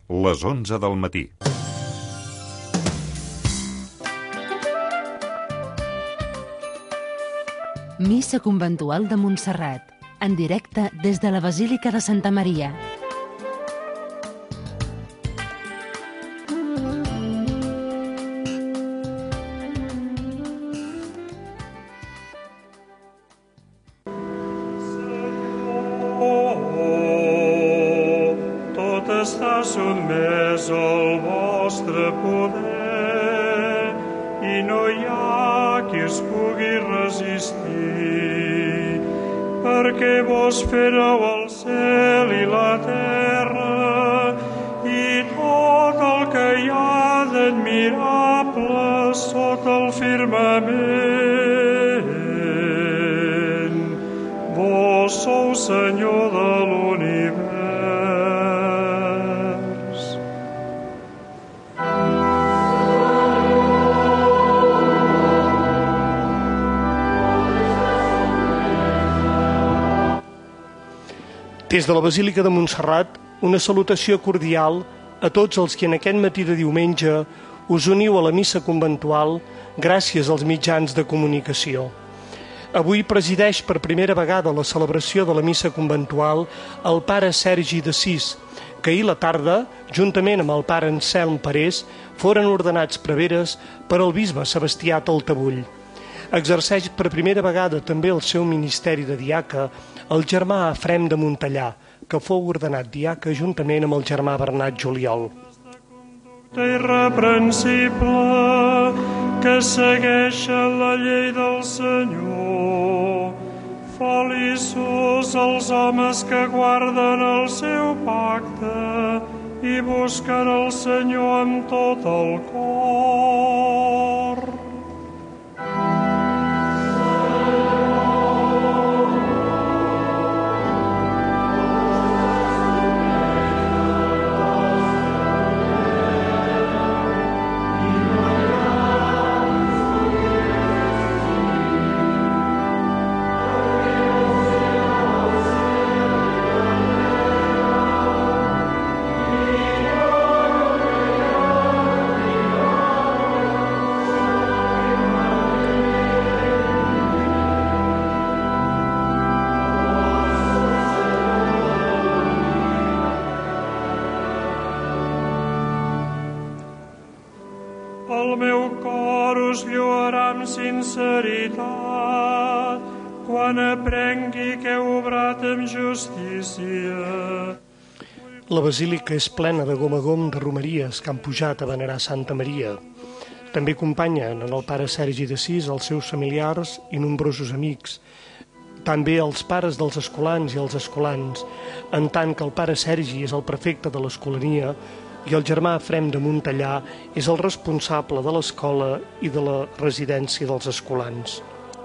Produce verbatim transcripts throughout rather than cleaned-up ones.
les onze del matí. Missa conventual de Montserrat, en directe des de la Basílica de Santa Maria. Està sotmès al vostre poder i no hi ha qui es pugui resistir, perquè vos fèreu el cel i la terra i tot el que hi ha d'admirable sota el firmament. Vos sou Senyor de l'univers. Des de la Basílica de Montserrat, una salutació cordial a tots els que en aquest matí de diumenge us uniu a la missa conventual gràcies als mitjans de comunicació. Avui presideix per primera vegada la celebració de la missa conventual el pare Sergi d'Assís, que ahir la tarda, juntament amb el pare Anselm Parés, foren ordenats preveres per al bisbe Sebastià Taltabull. Exerceix per primera vegada també el seu ministeri de diaca el germà Efrem de Montellà, que fou ordenat diaca juntament amb el germà Bernat Juliol. Irreprensible que segueixen la llei del Senyor. Feliços els homes que guarden el seu pacte i busquen el Senyor amb tot el cor. El meu cor us lloarà amb sinceritat quan aprengui que heu obrat amb justícia. La basílica és plena de gom a gom de romeries que han pujat a venerar Santa Maria. També acompanyen en el pare Sergi d'Assís els seus familiars i nombrosos amics, també els pares dels escolans i els escolans, en tant que el pare Sergi és el prefecte de l'escolania i el germà Efrem de Montellà és el responsable de l'escola i de la residència dels escolans.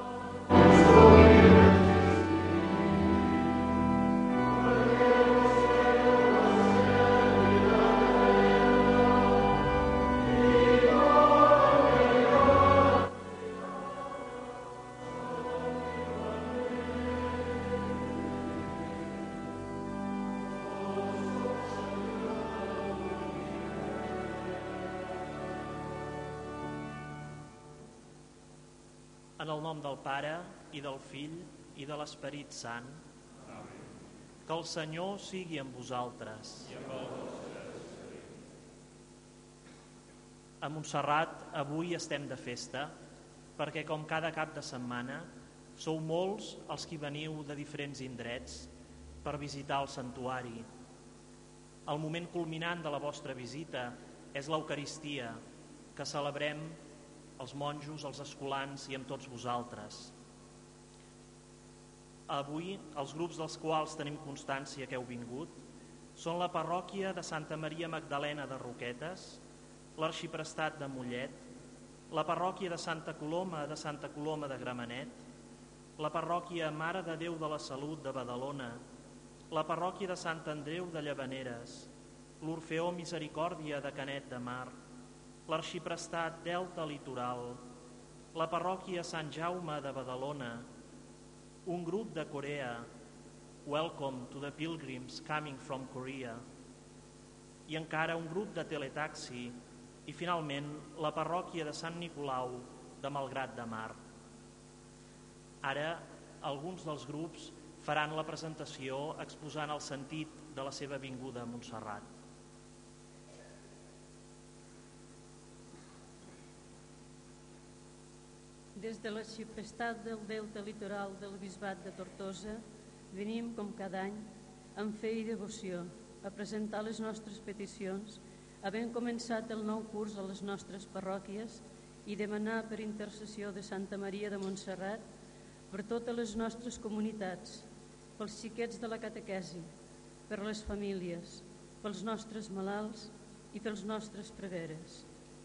En el nom del Pare, i del Fill, i de l'Esperit Sant. Amén. Que el Senyor sigui amb vosaltres. A Montserrat avui estem de festa, perquè com cada cap de setmana sou molts els que veniu de diferents indrets per visitar el santuari. El moment culminant de la vostra visita és l'Eucaristia, que celebrem els monjos, els escolans i amb tots vosaltres. Avui, els grups dels quals tenim constància que heu vingut són la parròquia de Santa Maria Magdalena de Roquetes, l'Arxiprestat de Mollet, la parròquia de Santa Coloma de Santa Coloma de Gramenet, la parròquia Mare de Déu de la Salut de Badalona, la parròquia de Sant Andreu de Llavaneres, l'Orfeó Misericòrdia de Canet de Mar, l'Arxiprestat Delta Litoral, la parròquia Sant Jaume de Badalona, un grup de Corea, Welcome to the Pilgrims Coming from Korea, i encara un grup de teletaxi i finalment la parròquia de Sant Nicolau de Malgrat de Mar. Ara alguns dels grups faran la presentació exposant el sentit de la seva vinguda a Montserrat. Des de l'arxiprestat del Delta Litoral del Bisbat de Tortosa venim, com cada any, amb fe i devoció a presentar les nostres peticions, havent començat el nou curs a les nostres parròquies i demanar per intercessió de Santa Maria de Montserrat per totes les nostres comunitats, pels xiquets de la catequesi, per les famílies, pels nostres malalts i pels nostres preveres.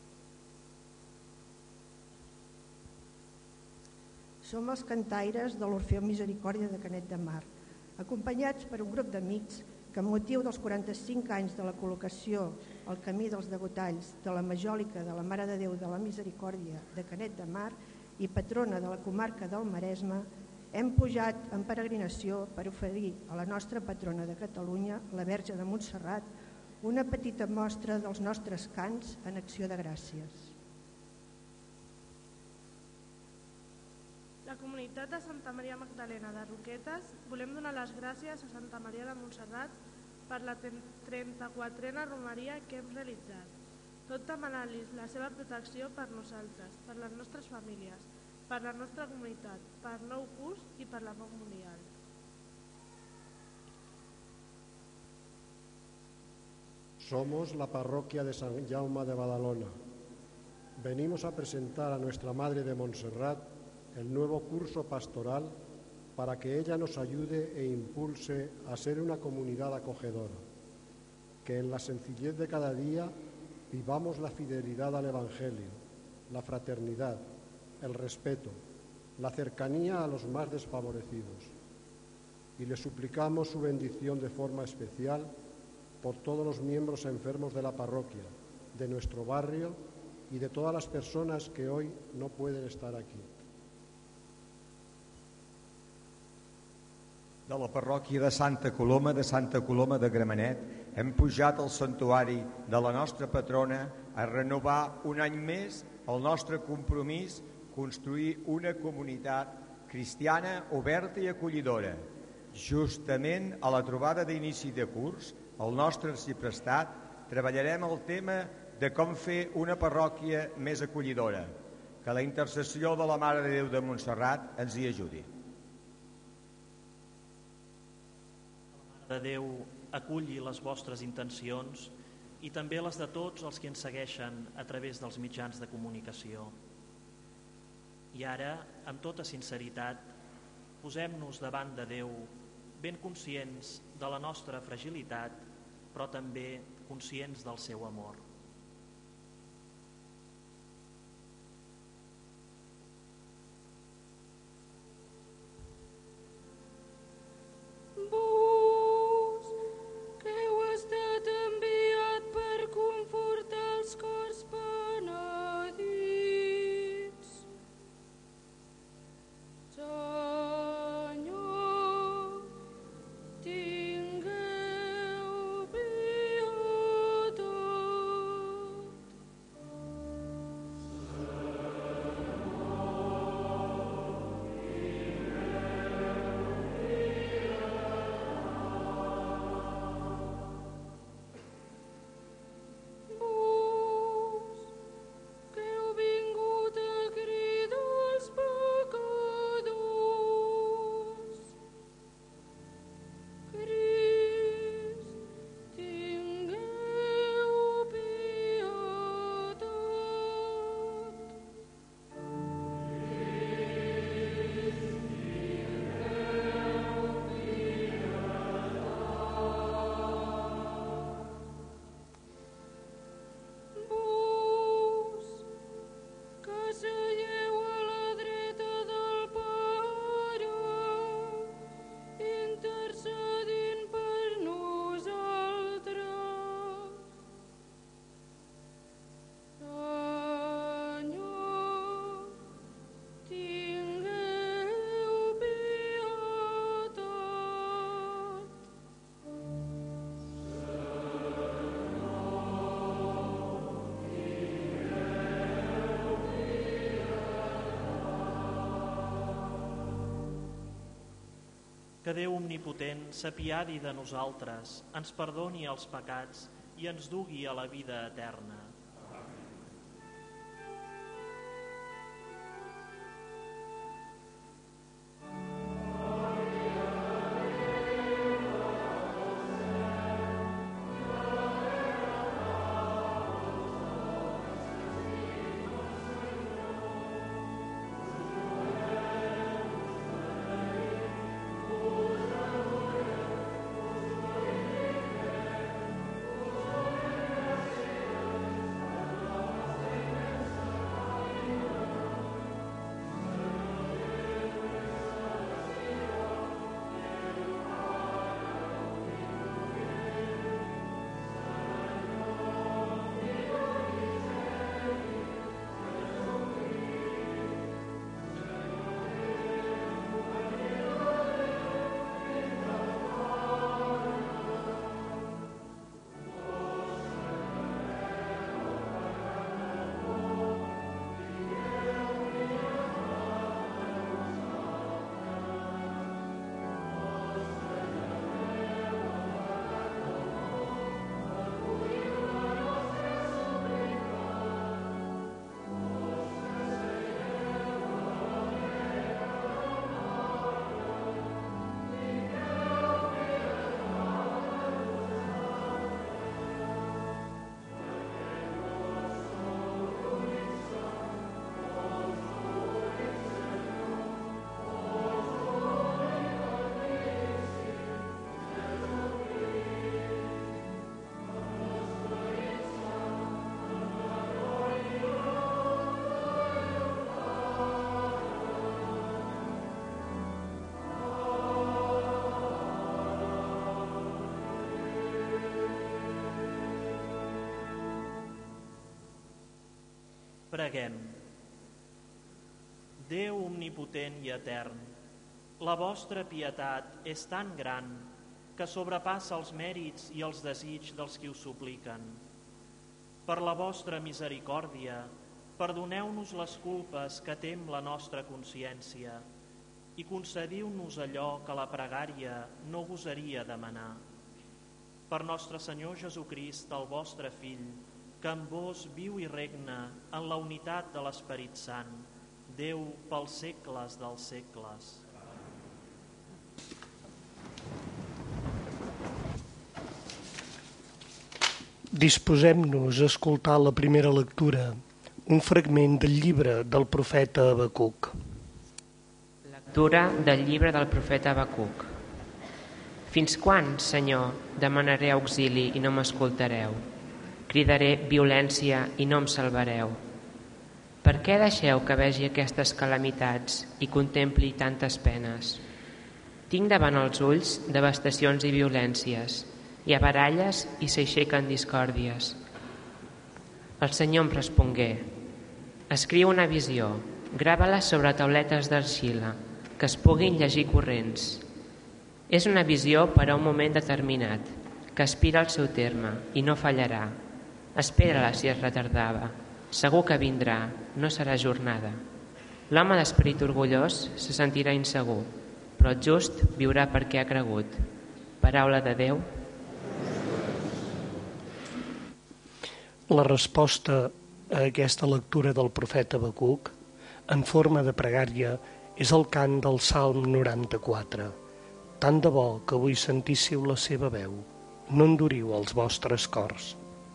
Som els cantaires de l'Orfeó Misericòrdia de Canet de Mar, acompanyats per un grup d'amics que, amb motiu dels quaranta-cinc anys de la col·locació al camí dels degotalls de la Majòlica de la Mare de Déu de la Misericòrdia de Canet de Mar i patrona de la comarca del Maresme, hem pujat en peregrinació per oferir a la nostra patrona de Catalunya, la Verge de Montserrat, una petita mostra dels nostres cants en acció de gràcies. La comunitat de Santa Maria Magdalena de Roquetes volem donar les gràcies a Santa Maria de Montserrat per la trenta-quatrena romeria que hem realitzat, tot demanant-li la seva protecció per nosaltres, per les nostres famílies, per la nostra comunitat, per nou curs i per la pau mundial. Somos la parroquia de San Jaume de Badalona. Venimos a presentar a nuestra Madre de Montserrat el nuevo curso pastoral para que ella nos ayude e impulse a ser una comunidad acogedora, que en la sencillez de cada día vivamos la fidelidad al Evangelio, la fraternidad, el respeto, la cercanía a los más desfavorecidos. Y le suplicamos su bendición de forma especial por todos los miembros enfermos de la parroquia, de nuestro barrio y de todas las personas que hoy no pueden estar aquí. De la parròquia de Santa Coloma de Santa Coloma de Gramenet hem pujat al santuari de la nostra patrona a renovar un any més el nostre compromís construir una comunitat cristiana oberta i acollidora. Justament a la trobada d'inici de curs, al nostre arxiprestat, treballarem el tema de com fer una parròquia més acollidora. Que la intercessió de la Mare de Déu de Montserrat ens hi ajudi. De Déu aculli les vostres intencions i també les de tots els que ens segueixen a través dels mitjans de comunicació. I ara, amb tota sinceritat, posem-nos davant de Déu ben conscients de la nostra fragilitat, però també conscients del seu amor. Tingueu pietat. Que Déu omnipotent s'apiadi de nosaltres, ens perdoni els pecats i ens dugui a la vida eterna. Preguem. Déu omnipotent i etern, la vostra pietat és tan gran que sobrepassa els mèrits i els desigs dels qui us supliquen. Per la vostra misericòrdia, perdoneu-nos les culpes que tem la nostra consciència i concediu-nos allò que la pregària no gosaria demanar. Per nostre Senyor Jesucrist, el vostre Fill, que amb vos viu i regna en la unitat de l'Esperit Sant, Déu pels segles dels segles. Disposem-nos a escoltar la primera lectura, un fragment del llibre del profeta Habacuc. Lectura del llibre del profeta Habacuc. Fins quan, Senyor, demanaré auxili i no m'escoltareu? Cridaré violència i no em salvareu. Per què deixeu que vegi aquestes calamitats i contempli tantes penes? Tinc davant els ulls devastacions i violències, hi ha baralles i s'aixequen discòrdies. El Senyor em respongué: escriu una visió, grava-la sobre tauletes d'argila, que es puguin llegir corrents. És una visió per a un moment determinat, que aspira al seu terme i no fallarà. Espera-la si es retardava. Segur que vindrà, no serà jornada. L'home d'esperit orgullós se sentirà insegur, però el just viurà perquè ha cregut. Paraula de Déu. La resposta a aquesta lectura del profeta Habacuc, en forma de pregària, és el cant del Salm noranta-quatre. Tant de bo que avui sentíssiu la seva veu. No enduriu els vostres cors.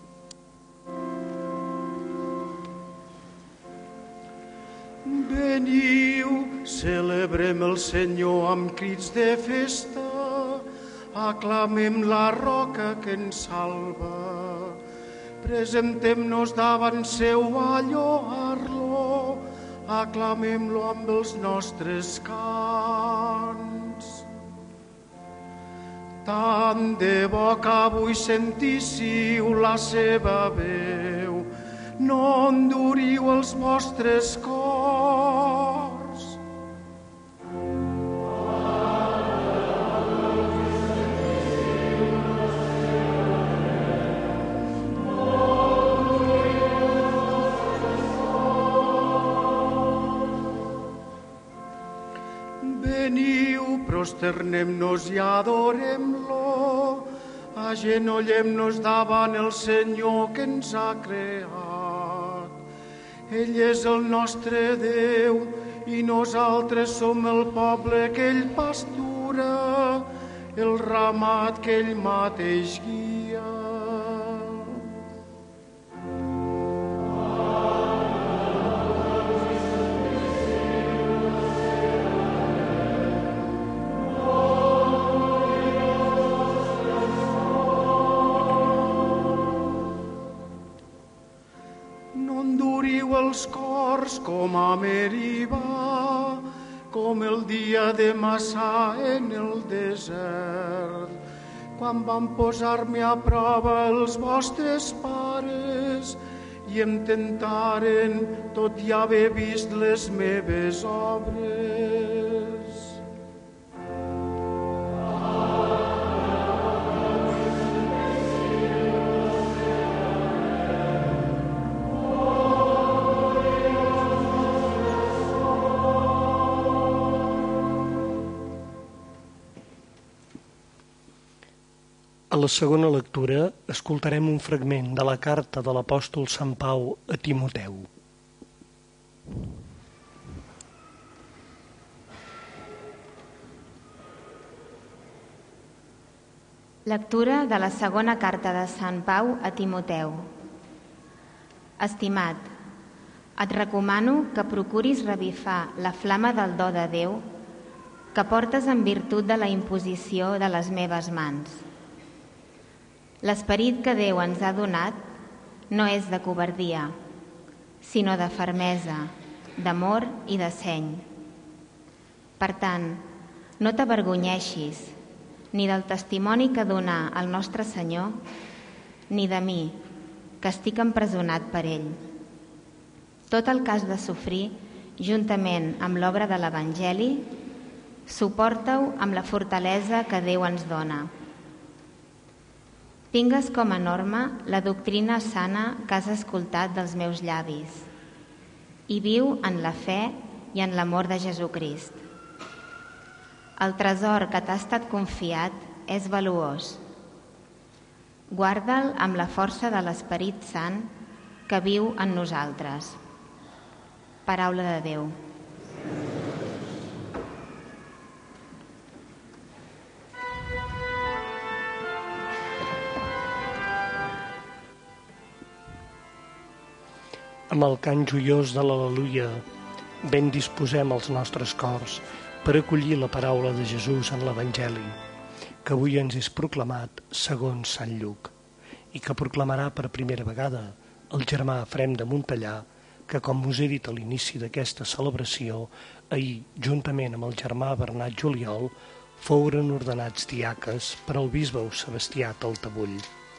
Veniu, celebrem el Senyor amb crits de festa, aclamem la roca que ens salva, presentem-nos davant seu a lloar-lo, aclamem-lo amb els nostres cants. Tant de bo que avui sentíssiu la seva veu, no enduriu els vostres cors. Veniu, prosternem-nos i adorem-lo, agenollem-nos davant el Senyor que ens ha creat. Ell és el nostre Déu i nosaltres som el poble que ell pastura, el ramat que ell mateix guia. No enduriu els cors com a Meribà, com el dia de Massà en el desert, quan van posar-me a prova els vostres pares i em tentaren tot i haver vist les meves obres. A la segona lectura escoltarem un fragment de la carta de l'apòstol Sant Pau a Timoteu. Lectura de la segona carta de Sant Pau a Timoteu. Estimat, et recomano que procuris revifar la flama del do de Déu que portes en virtut de la imposició de les meves mans. L'esperit que Déu ens ha donat no és de covardia, sinó de fermesa, d'amor i de seny. Per tant, no t'avergonyeixis ni del testimoni que donà el nostre Senyor, ni de mi, que estic empresonat per ell. Tot el que has de sofrir, juntament amb l'obra de l'Evangeli, suporta-ho amb la fortalesa que Déu ens dona. Tingues com a norma la doctrina sana que has escoltat dels meus llavis i viu en la fe i en l'amor de Jesucrist. El tresor que t'ha estat confiat és valuós. Guarda'l amb la força de l'Esperit Sant que viu en nosaltres. Paraula de Déu. Amb el cant joiós de l'Al·leluia, ben disposem els nostres cors per acollir la paraula de Jesús en l'Evangeli, que avui ens és proclamat segons Sant Lluc, i que proclamarà per primera vegada el germà Efrem de Montellà, que, com us he dit a l'inici d'aquesta celebració, ahir, juntament amb el germà Bernat Juliol, foren ordenats diaques per al bisbe Sebastià Taltabull.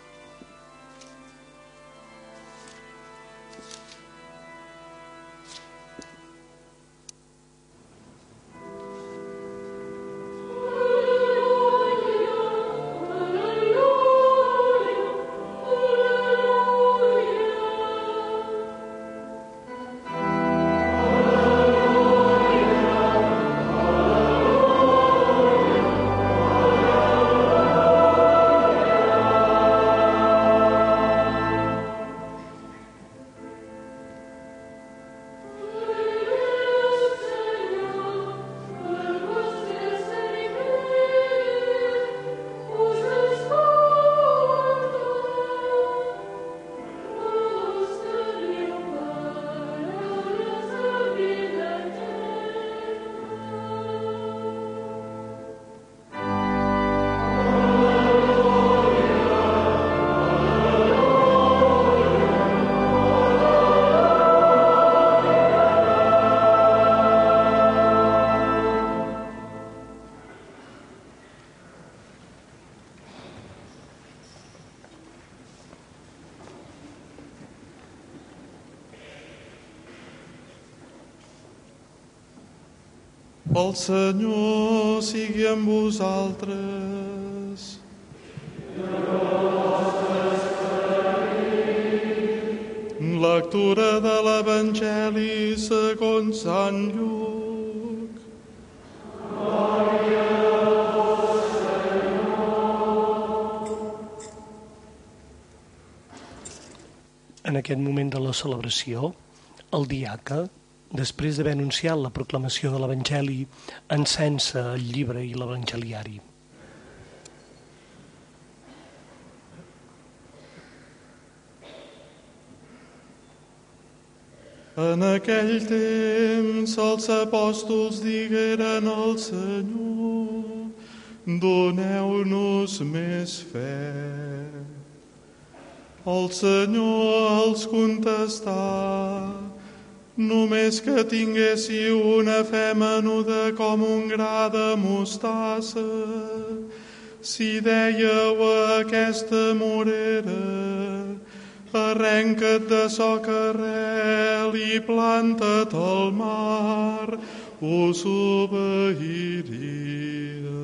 El Senyor sigui amb vosaltres. Lectura de l'Evangeli segons Sant Lluc. Glòria En aquest moment de la celebració, el diaca, després d'haver anunciat la proclamació de l'Evangeli, encensa el llibre i l'evangeliari. En aquell temps els apòstols digueren al Senyor: doneu-nos més fe. El Senyor els contestà: només que tinguéssiu una fe menuda com un gra de mostassa, si dèieu a aquesta morera: arrenca't de soc arrel i planta't al mar, us obeiria.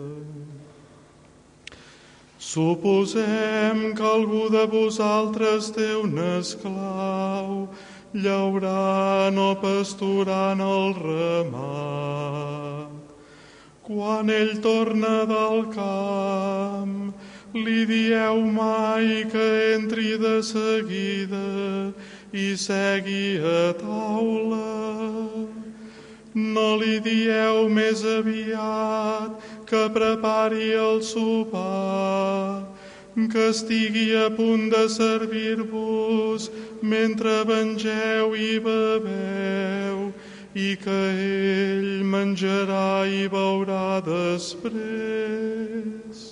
Suposem que algú de vosaltres té un esclau, llaurant o pasturant el ramat. Quan ell torna del camp, li dieu mai que entri de seguida i segui a taula. No li dieu més aviat que prepari el sopar, que estigui a punt de servir-vos mentre mengeu i beveu, i que ell menjarà i beurà després.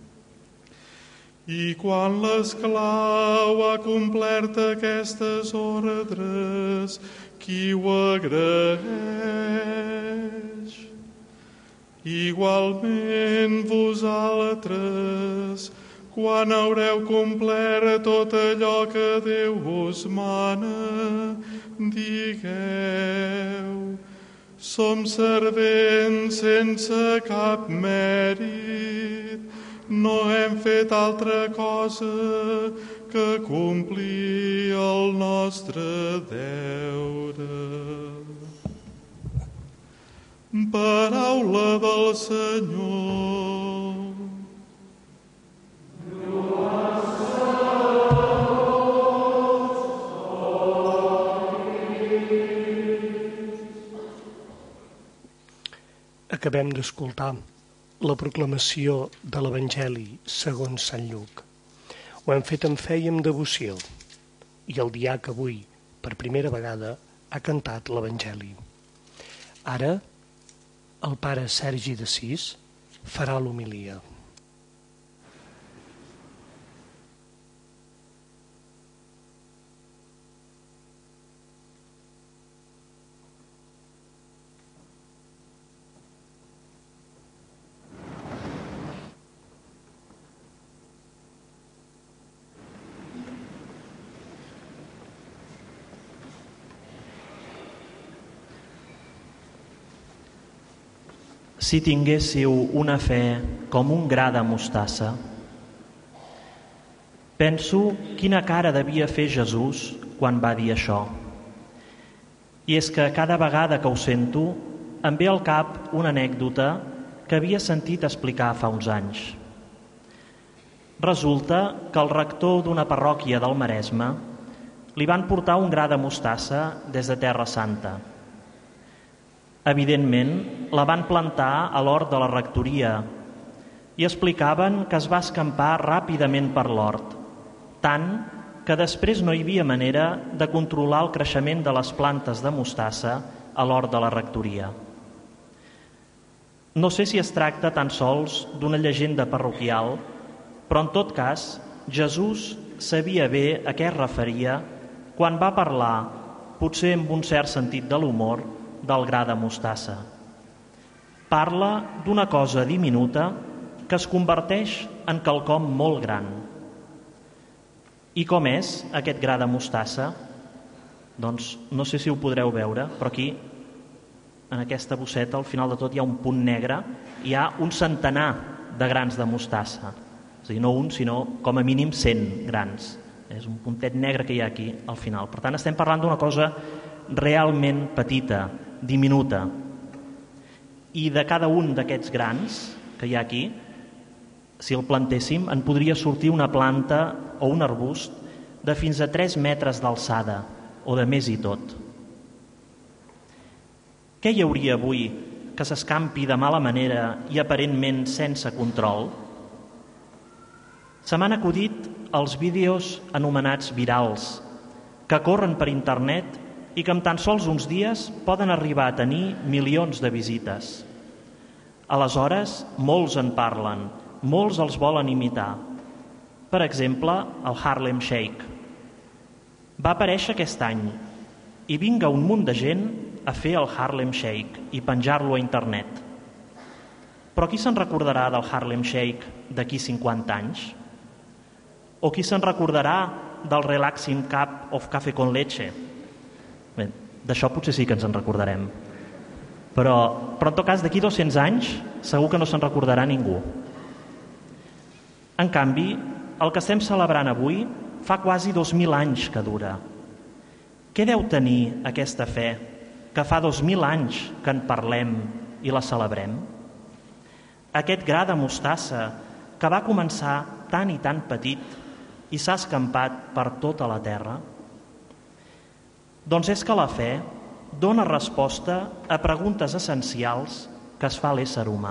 I quan l'esclau ha complert aquestes ordres, qui ho agraeix? Igualment vosaltres, quan haureu complert tot allò que Déu us mana, digueu: som servents sense cap mèrit, no hem fet altra cosa que complir el nostre deure. Paraula del Senyor. Acabem d'escoltar la proclamació de l'Evangeli segons Sant Lluc. Ho hem fet amb fe i amb devoció, i el diaca avui, per primera vegada, ha cantat l'Evangeli. Ara, el pare Sergi d'Assís farà l'homilia. Si tinguéssiu una fe com un gra de mostassa. Penso quina cara devia fer Jesús quan va dir això. I és que cada vegada que ho sento em ve al cap una anècdota que havia sentit explicar fa uns anys. Resulta que el rector d'una parròquia del Maresme li van portar un gra de mostassa des de Terra Santa. Evidentment, la van plantar a l'hort de la rectoria i explicaven que es va escampar ràpidament per l'hort, tant que després no hi havia manera de controlar el creixement de les plantes de mostassa a l'hort de la rectoria. No sé si es tracta tan sols d'una llegenda parroquial, però en tot cas, Jesús sabia bé a què es referia quan va parlar, potser amb un cert sentit de l'humor, del gra de mostassa. Parla d'una cosa diminuta que es converteix en quelcom molt gran. I com és aquest gra de mostassa? Doncs no sé si ho podreu veure, però aquí, en aquesta bosseta, al final de tot hi ha un punt negre, hi ha un centenar de grans de mostassa. És a dir, no un, sinó com a mínim cent grans. És un puntet negre que hi ha aquí al final. Per tant, estem parlant d'una cosa realment petita, diminuta. I de cada un d'aquests grans que hi ha aquí, si el plantéssim, en podria sortir una planta o un arbust de fins a tres metres d'alçada, o de més i tot. Què hi hauria avui que s'escampi de mala manera i aparentment sense control? Se m'han acudit els vídeos anomenats virals, que corren per internet i que en tan sols uns dies poden arribar a tenir milions de visites. Aleshores, molts en parlen, molts els volen imitar. Per exemple, el Harlem Shake. Va aparèixer aquest any i vinga un munt de gent a fer el Harlem Shake i penjar-lo a internet. Però qui se'n recordarà del Harlem Shake d'aquí cinquanta anys? O qui se'n recordarà del Relaxing Cup of Café con Leche? Bé, d'això potser sí que ens en recordarem. Però, però en tot cas, d'aquí dos-cents anys segur que no se'n recordarà ningú. En canvi, el que estem celebrant avui fa quasi dos mil anys que dura. Què deu tenir aquesta fe que fa dos mil anys que en parlem i la celebrem? Aquest gra de mostassa que va començar tan i tan petit i s'ha escampat per tota la terra? Doncs és que la fe dona resposta a preguntes essencials que es fa l'ésser humà.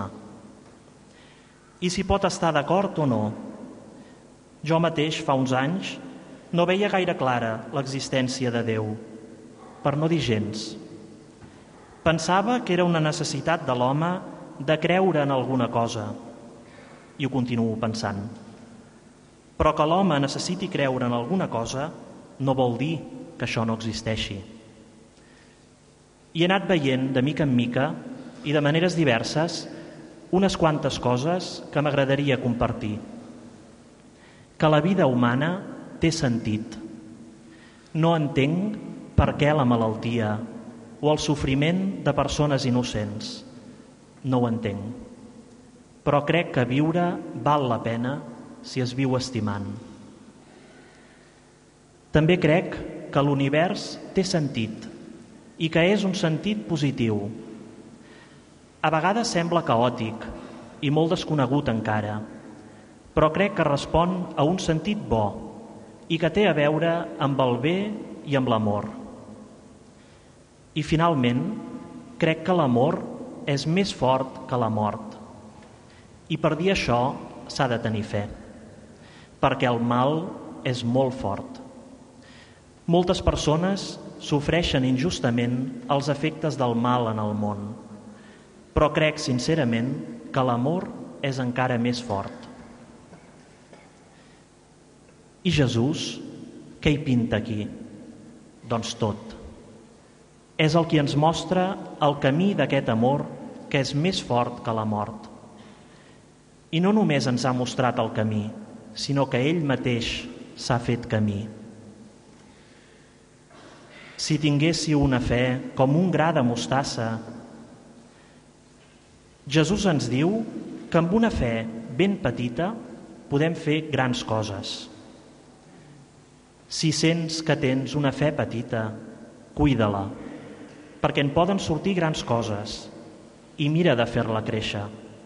I si pot estar d'acord o no. Jo mateix, fa uns anys, no veia gaire clara l'existència de Déu, per no dir gens. Pensava que era una necessitat de l'home de creure en alguna cosa, i ho continuo pensant. Però que l'home necessiti creure en alguna cosa no vol dir que això no existeixi. I he anat veient de mica en mica i de maneres diverses unes quantes coses que m'agradaria compartir. Que la vida humana té sentit. No entenc per què la malaltia o el sofriment de persones innocents. No ho entenc. Però crec que viure val la pena si es viu estimant. També crec que l'univers té sentit i que és un sentit positiu. A vegades sembla caòtic i molt desconegut encara, però crec que respon a un sentit bo i que té a veure amb el bé i amb l'amor. I finalment, crec que l'amor és més fort que la mort. I per dir això s'ha de tenir fe, perquè el mal és molt fort. Moltes persones sofreixen injustament els efectes del mal en el món, però crec sincerament que l'amor és encara més fort. I Jesús, què hi pinta aquí? Doncs tot. És el qui ens mostra el camí d'aquest amor que és més fort que la mort. I no només ens ha mostrat el camí, sinó que ell mateix s'ha fet camí. Si tinguéssiu una fe com un gra de mostassa, Jesús ens diu que amb una fe ben petita podem fer grans coses. Si sents que tens una fe petita, cuida-la, perquè en poden sortir grans coses i mira de fer-la créixer.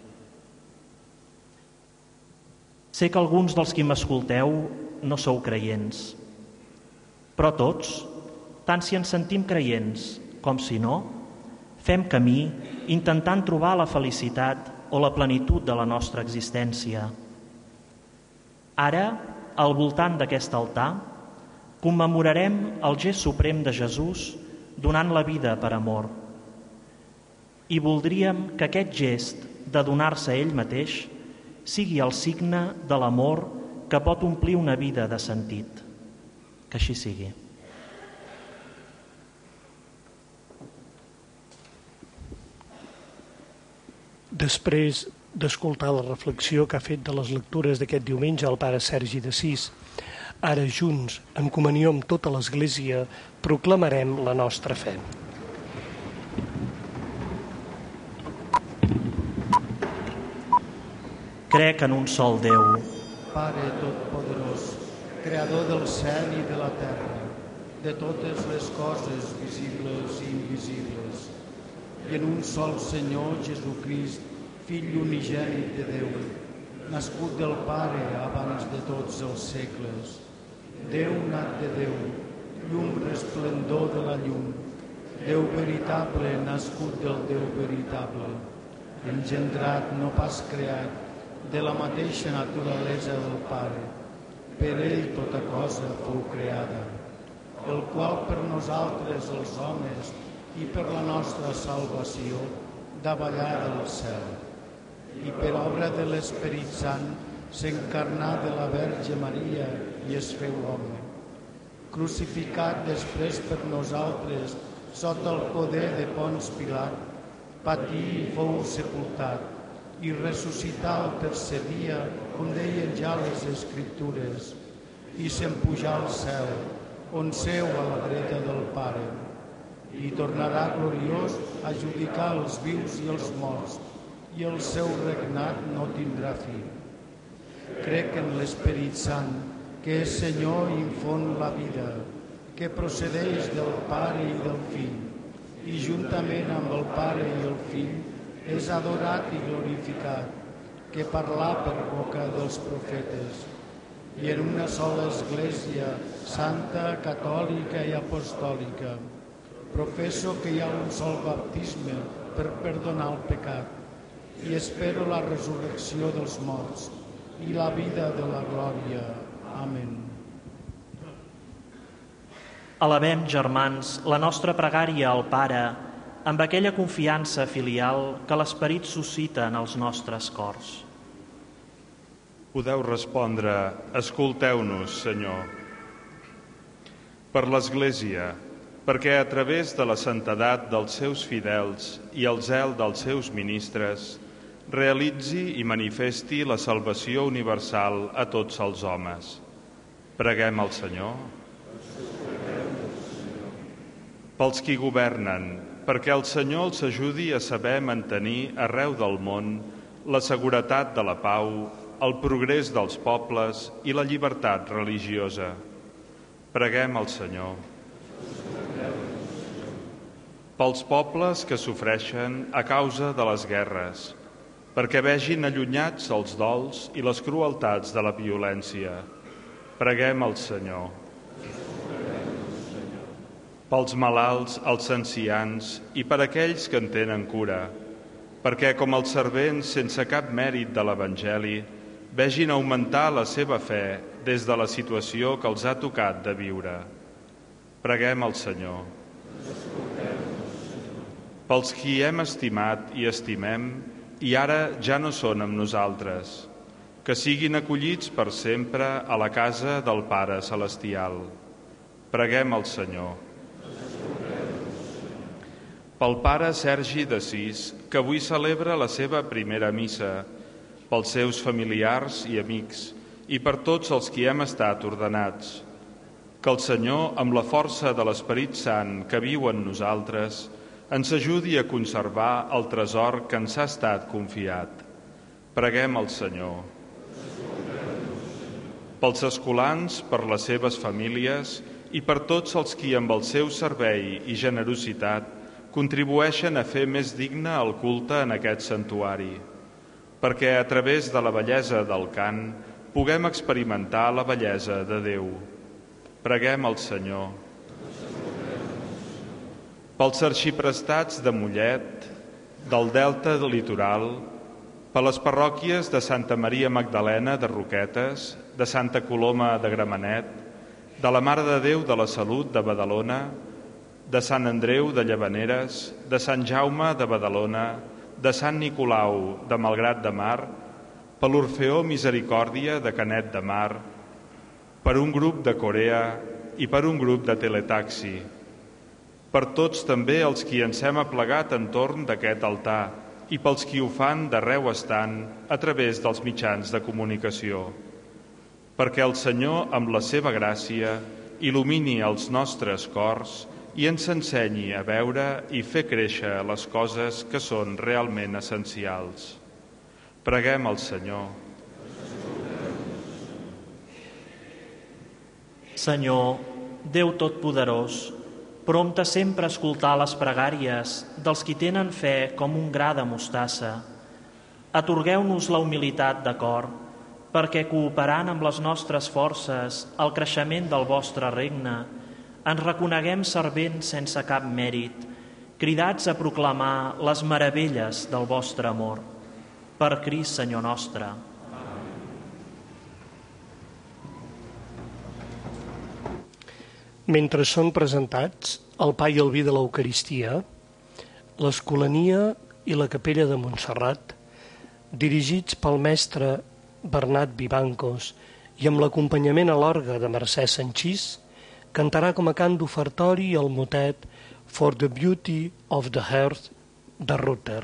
Sé que alguns dels qui m'escolteu no sou creients, però tots, tant si ens sentim creients com si no, fem camí intentant trobar la felicitat o la plenitud de la nostra existència. Ara, al voltant d'aquest altar, commemorarem el gest suprem de Jesús donant la vida per amor. I voldríem que aquest gest de donar-se a ell mateix sigui el signe de l'amor que pot omplir una vida de sentit. Que així sigui. Després d'escoltar la reflexió que ha fet de les lectures d'aquest diumenge el pare Sergi d'Assís, ara junts, en comunió amb tota l'Església, proclamarem la nostra fe. Crec en un sol Déu, Pare Totpoderós, Creador del cel i de la terra, de totes les coses visibles i invisibles, i en un sol Senyor Jesucrist, Fill unigènit de Déu, nascut del Pare abans de tots els segles, Déu nat de Déu, llum resplendor de la llum, Déu veritable nascut del Déu veritable, engendrat, no pas creat, de la mateixa naturalesa del Pare. Per ell tota cosa fou creada, el qual per nosaltres els homes i per la nostra salvació davallà del cel. I per obra de l'Esperit Sant s'encarnà de la Verge Maria i es feu home. Crucificat després per nosaltres sota el poder de Pons Pilat, patí i fou sepultat, i ressuscità el tercer dia, com deien ja les Escriptures, i se'n pujà al cel, on seu a la dreta del Pare, i tornarà gloriós a judicar els vius i els morts, i el seu regnat no tindrà fi. Crec en l'Esperit Sant, que és Senyor i infon la vida, que procedeix del Pare i del Fill, i juntament amb el Pare i el Fill és adorat i glorificat, que parlà per boca dels profetes, i en una sola Església, santa, catòlica i apostòlica. Professo que hi ha un sol baptisme per perdonar el pecat, i espero la resurrecció dels morts i la vida de la glòria. Amén. Alabem, germans, la nostra pregària al Pare amb aquella confiança filial que l'Esperit suscita en els nostres cors. Podeu respondre, escolteu-nos, Senyor. Per l'Església, perquè a través de la santedat dels seus fidels i el zel dels seus ministres, realitzi i manifesti la salvació universal a tots els homes. Preguem al Senyor. Pels qui governen, perquè el Senyor els ajudi a saber mantenir arreu del món la seguretat de la pau, el progrés dels pobles i la llibertat religiosa. Preguem al Senyor. Pels pobles que sofreixen a causa de les guerres, perquè vegin allunyats els dols i les crueltats de la violència. Preguem al Senyor. Pels malalts, els ancians i per aquells que en tenen cura, perquè com els servents sense cap mèrit de l'Evangeli vegin augmentar la seva fe des de la situació que els ha tocat de viure. Preguem al Senyor. Pels qui hem estimat i estimem i ara ja no són amb nosaltres, que siguin acollits per sempre a la casa del Pare Celestial. Preguem al Senyor. Pel pare Sergi d'Assís, que avui celebra la seva primera missa, pels seus familiars i amics i per tots els qui hem estat ordenats. Que el Senyor, amb la força de l'Esperit Sant que viu en nosaltres, ens ajudi a conservar el tresor que ens ha estat confiat. Preguem al Senyor. Pels escolans, per les seves famílies i per tots els qui amb el seu servei i generositat contribueixen a fer més digne el culte en aquest santuari, perquè a través de la bellesa del cant puguem experimentar la bellesa de Déu. Preguem al Senyor. Pels arxiprestats de Mollet, del Delta del Litoral, per les parròquies de Santa Maria Magdalena de Roquetes, de Santa Coloma de Gramenet, de la Mare de Déu de la Salut de Badalona, de Sant Andreu de Llavaneres, de Sant Jaume de Badalona, de Sant Nicolau de Malgrat de Mar, per l'Orfeó Misericòrdia de Canet de Mar, per un grup de Corea i per un grup de Teletaxi, per tots també els qui ens hem aplegat entorn d'aquest altar i pels qui ho fan d'arreu estant a través dels mitjans de comunicació, perquè el Senyor, amb la seva gràcia, il·lumini els nostres cors i ens ensenyi a veure i fer créixer les coses que són realment essencials. Preguem al Senyor. Senyor, Déu Totpoderós, prompte sempre a escoltar les pregàries dels qui tenen fe com un gra de mostassa, atorgueu-nos la humilitat de cor perquè cooperant amb les nostres forces al creixement del vostre regne, ens reconeguem servents sense cap mèrit, cridats a proclamar les meravelles del vostre amor. Per Crist, Senyor nostre. Mentre són presentats el pa i el vi de l'Eucaristia, l'Escolania i la Capella de Montserrat, dirigits pel mestre Bernat Vivancos i amb l'acompanyament a l'orgue de Mercè Sanchís, cantarà com a cant d'ofertori el motet For the Beauty of the Heart de Rutter.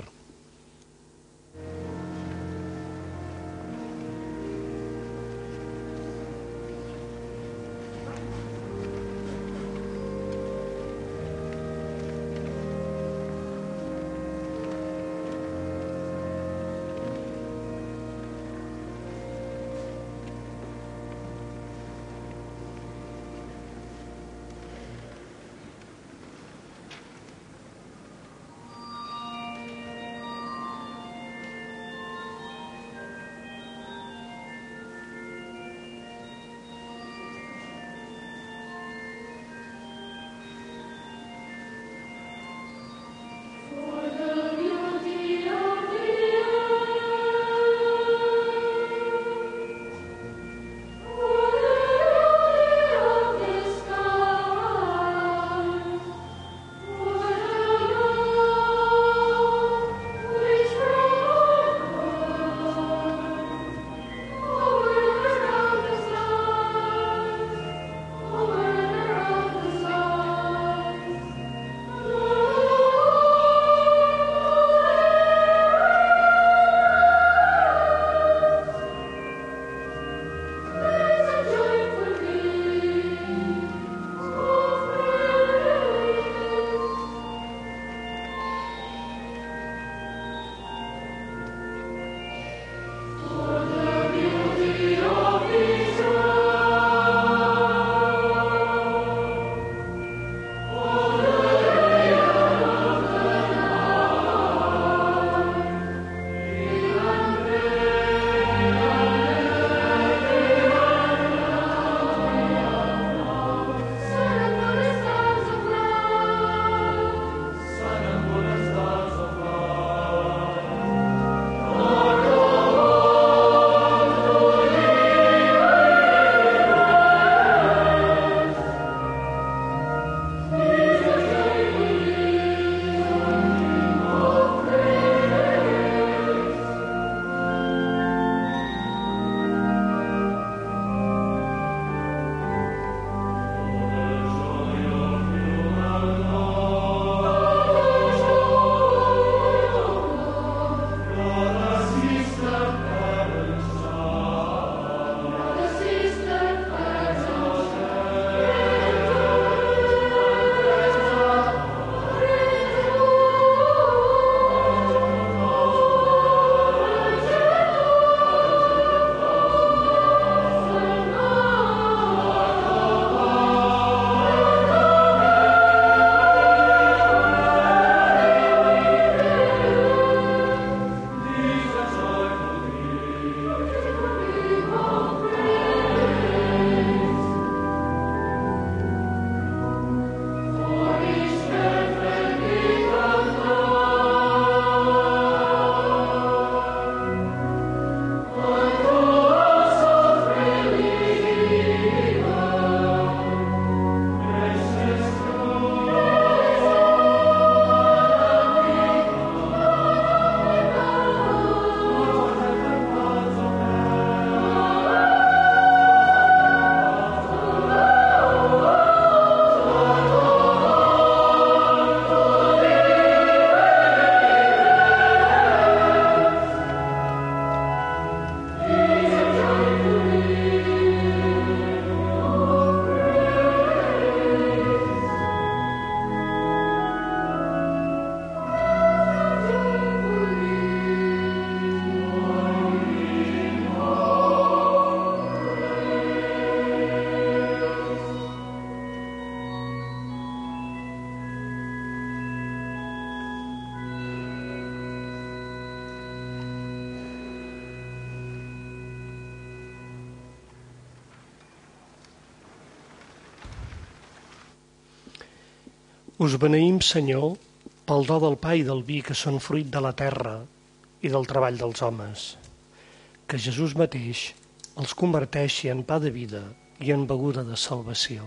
Us beneïm, Senyor, pel do del pa i del vi que són fruit de la terra i del treball dels homes. Que Jesús mateix els converteixi en pa de vida i en beguda de salvació.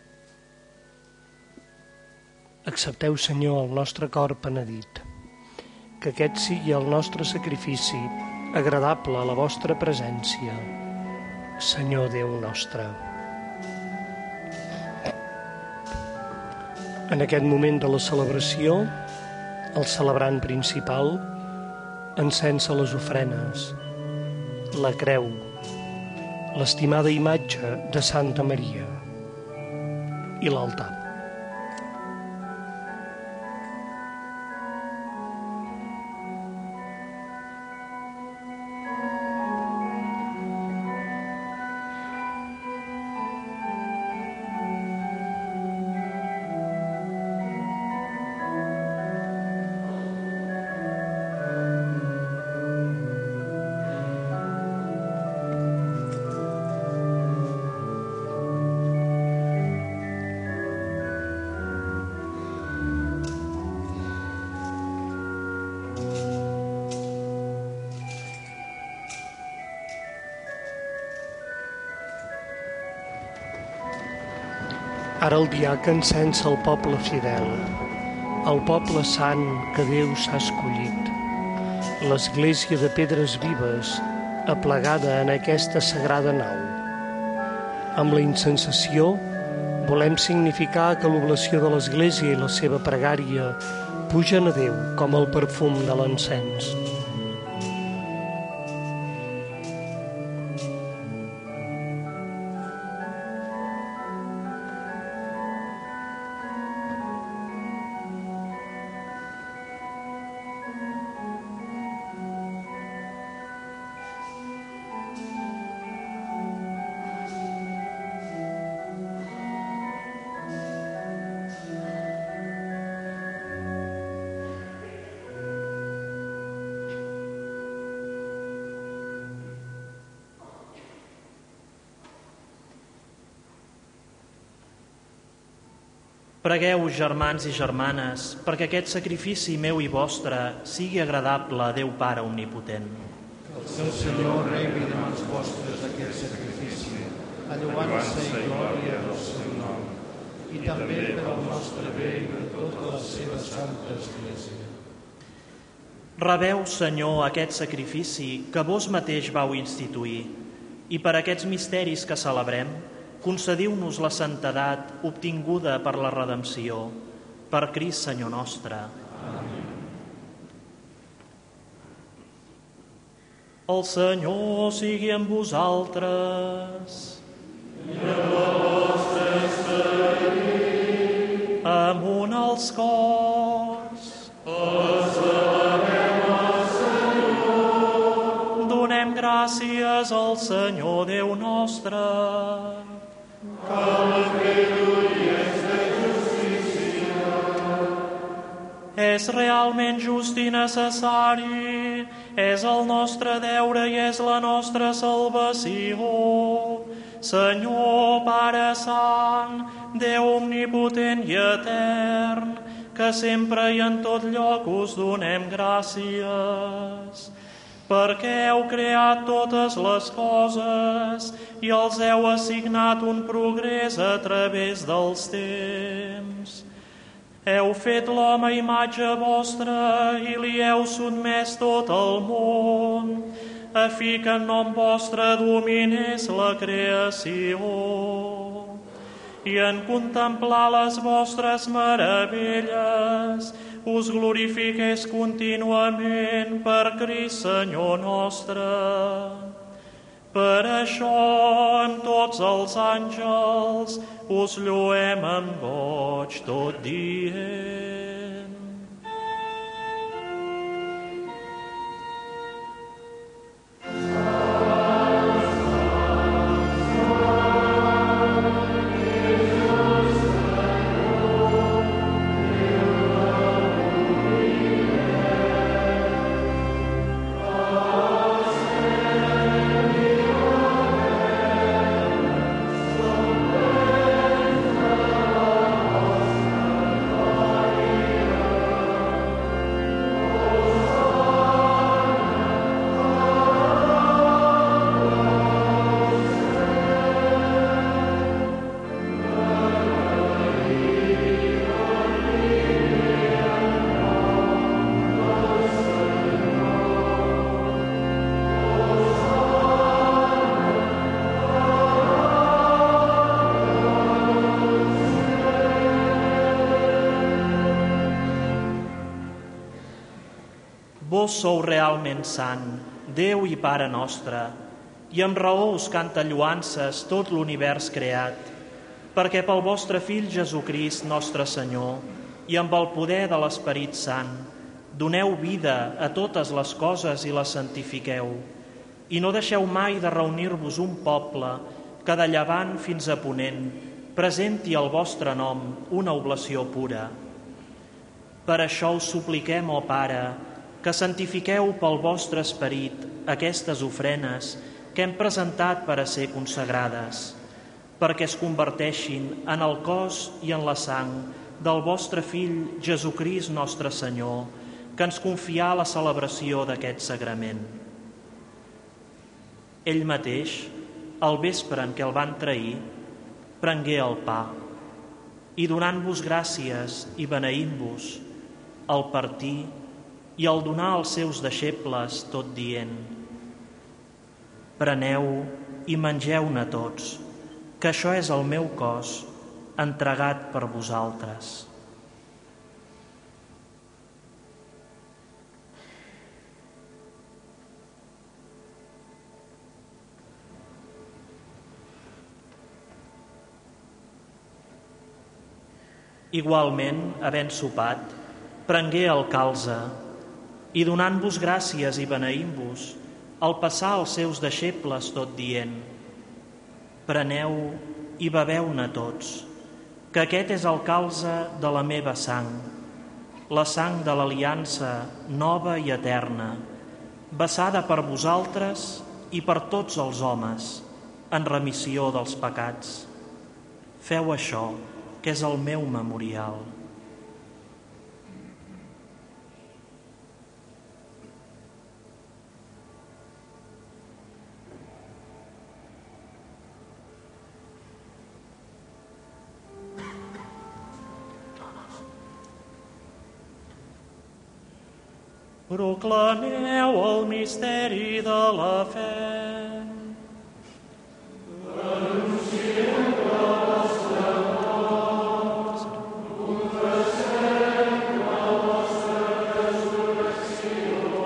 Accepteu, Senyor, el nostre cor penedit, que aquest sigui el nostre sacrifici agradable a la vostra presència, Senyor Déu nostre. En aquest moment de la celebració, el celebrant principal encensa les ofrenes, la creu, l'estimada imatge de Santa Maria i l'altar. Ara el diaca encensa el poble fidel, el poble sant que Déu s'ha escollit, l'església de pedres vives aplegada en aquesta sagrada nau. Amb la incensació volem significar que l'oblació de l'església i la seva pregària pugen a Déu com el perfum de l'encens. Pregueu, germans i germanes, perquè aquest sacrifici meu i vostre sigui agradable a Déu Pare Omnipotent. Que el seu Senyor rebi de mans vostres aquest sacrifici, a lloança i glòria del seu nom, i també per al nostre bé i per tota la seva santa Església. Rebeu, Senyor, aquest sacrifici que vos mateix vau instituir, i per aquests misteris que celebrem, concediu-nos la santedat obtinguda per la redempció, per Crist Senyor nostre. Amén. El Senyor sigui amb vosaltres. I amb el vostre esperit. Amunt als cors. Exaltem el Senyor. Donem gràcies al Senyor Déu nostre. És realment just i necessari, és el nostre deure i és la nostra salvació. Senyor, Pare Sant, Déu omnipotent i etern, que sempre i en tot lloc us donem gràcies, perquè heu creat totes les coses i els heu assignat un progrés a través dels temps. Heu fet l'home a imatge vostra i li heu sotmès tot el món, a fi que en nom vostre dominés la creació. I en contemplar les vostres meravelles us glorifiqués contínuament per Crist Senyor nostre. Per això, en tots els àngels, us lloem amb goig tot dient. Oh Vos sou realment sant, Déu i Pare nostre, i amb raó us canta lloances tot l'univers creat, perquè pel vostre Fill Jesucrist, nostre Senyor, i amb el poder de l'Esperit Sant, doneu vida a totes les coses i les santifiqueu, i no deixeu mai de reunir-vos un poble que de llevant fins a ponent presenti al vostre nom una oblació pura. Per això us supliquem, ó Pare, que santifiqueu pel vostre esperit aquestes ofrenes que hem presentat per a ser consagrades, perquè es converteixin en el cos i en la sang del vostre Fill Jesucrist nostre Senyor, que ens confià la celebració d'aquest sagrament. Ell mateix, al vespre en què el van trair, prengué el pa i donant-vos gràcies i beneint-vos, el partí i el donar als seus deixebles tot dient: preneu i mengeu-ne tots, que això és el meu cos entregat per vosaltres. Igualment, havent sopat, prengué el calze i donant-vos gràcies i beneint-vos, el passà als seus deixebles tot dient: preneu i beveu-ne tots, que aquest és el calze de la meva sang, la sang de l'aliança nova i eterna, vessada per vosaltres i per tots els homes, en remissió dels pecats. Feu això, que és el meu memorial. Proclameu el misteri de la fe. Anunciem la vostra mort, confessem la vostra resurrecció,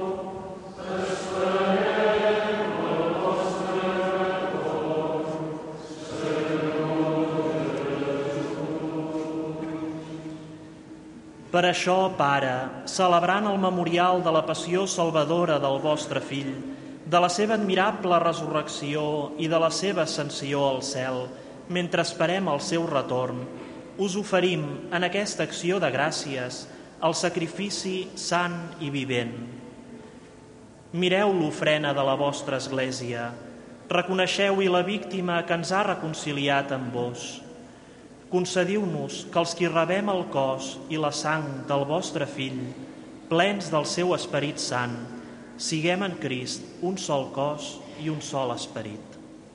esperem el vostre retorn, Senyor Jesús. Per això, Pare, celebrant el memorial de la passió salvadora del vostre Fill, de la seva admirable resurrecció i de la seva ascensió al cel, mentre esperem el seu retorn, us oferim en aquesta acció de gràcies el sacrifici sant i vivent. Mireu l'ofrena de la vostra Església, reconeixeu-hi la víctima que ens ha reconciliat amb vos. Concediu-nos que els qui rebem el cos i la sang del vostre Fill, plens del seu Esperit Sant, siguem en Crist un sol cos i un sol esperit.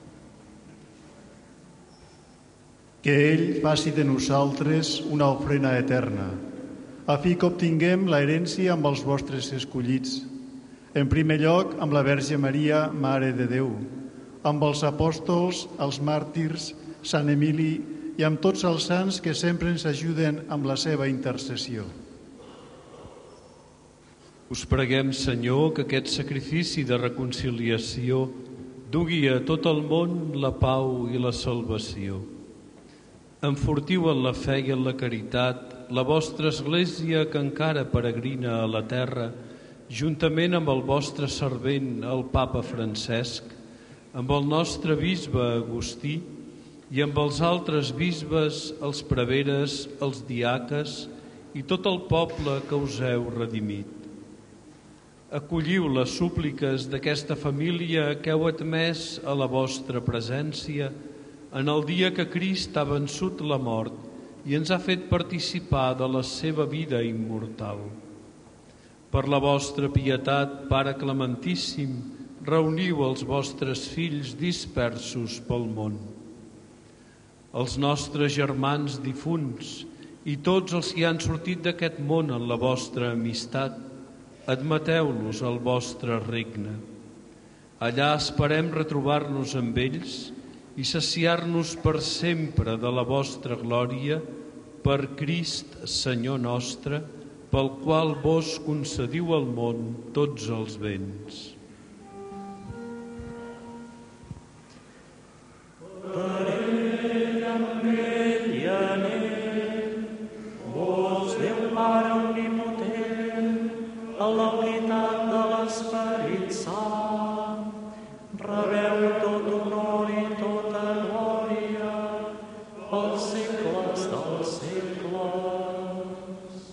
Que ell faci de nosaltres una ofrena eterna, a fi que obtinguem l'herència amb els vostres escollits, en primer lloc amb la Verge Maria, Mare de Déu, amb els apòstols, els màrtirs, Sant Emili i amb tots els sants que sempre ens ajuden amb la seva intercessió. Us preguem, Senyor, que aquest sacrifici de reconciliació dugui a tot el món la pau i la salvació. Enfortiu en la fe i en la caritat la vostra Església que encara peregrina a la terra, juntament amb el vostre servent, el Papa Francesc, amb el nostre bisbe Agustí i amb els altres bisbes, els preveres, els diaques i tot el poble que us heu redimit. Acolliu les súpliques d'aquesta família que heu admès a la vostra presència en el dia que Crist ha vençut la mort i ens ha fet participar de la seva vida immortal. Per la vostra pietat, Pare Clementíssim, reuniu els vostres fills dispersos pel món. Els nostres germans difunts i tots els que han sortit d'aquest món en la vostra amistat, admeteu-los al vostre regne. Allà esperem retrobar-nos amb ells i saciar-nos per sempre de la vostra glòria, per Crist, Senyor nostre, pel qual vos concediu al món tots els béns. Per ell, amb ell i en ell, vos, Déu Pare omnipotent, en la unitat de l'Esperit Sant, rebeu tot honor i tota glòria pels segles dels segles.